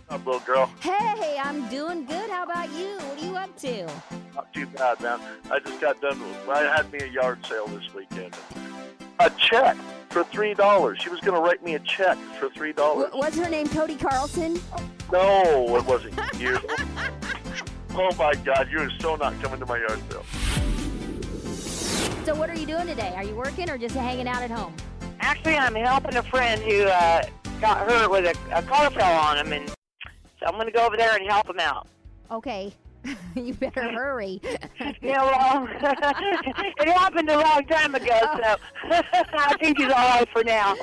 Up, little girl? Hey, I'm doing good. How about you? What are you up to? Not too bad, man. I just got done. I had me a yard sale this weekend. A check for $3. She was going to write me a check for $3. Was her name Cody Carlson? No, it wasn't. Years. Oh my God, you are so not coming to my yard sale. So what are you doing today? Are you working or just hanging out at home? Actually, I'm helping a friend who got hurt with a car fell on him, and so I'm going to go over there and help him out. Okay. You better hurry. Yeah, well, it happened a long time ago, so I think he's all right for now.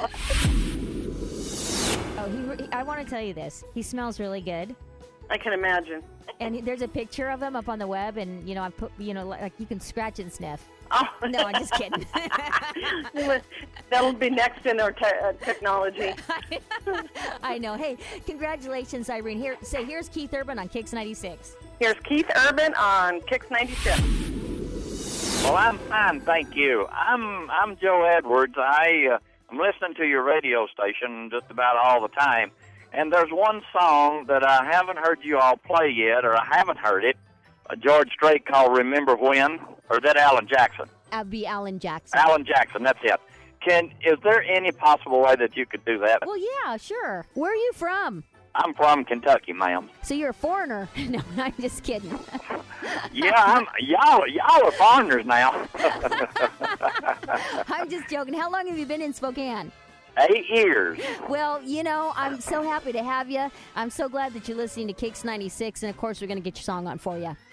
Oh, I want to tell you this. He smells really good. I can imagine. And there's a picture of him up on the web, and, I put, like you can scratch and sniff. Oh. No, I'm just kidding. That'll be next in our technology. I know. Hey, congratulations, Irene. Here's Keith Urban on Kix 96. Here's Keith Urban on Kix 96. Well, I'm fine, thank you. I'm Joe Edwards. I'm listening to your radio station just about all the time, and there's one song that I haven't heard you all play yet, or I haven't heard it. George Strait called "Remember When," or is that Alan Jackson? That'd be Alan Jackson. Alan Jackson, that's it. Is there any possible way that you could do that? Well, yeah, sure. Where are you from? I'm from Kentucky, ma'am. So you're a foreigner? No, I'm just kidding. Yeah, y'all are foreigners now. I'm just joking. How long have you been in Spokane? 8 years. Well, I'm so happy to have you. I'm so glad that you're listening to Kix 96, and of course, we're going to get your song on for you.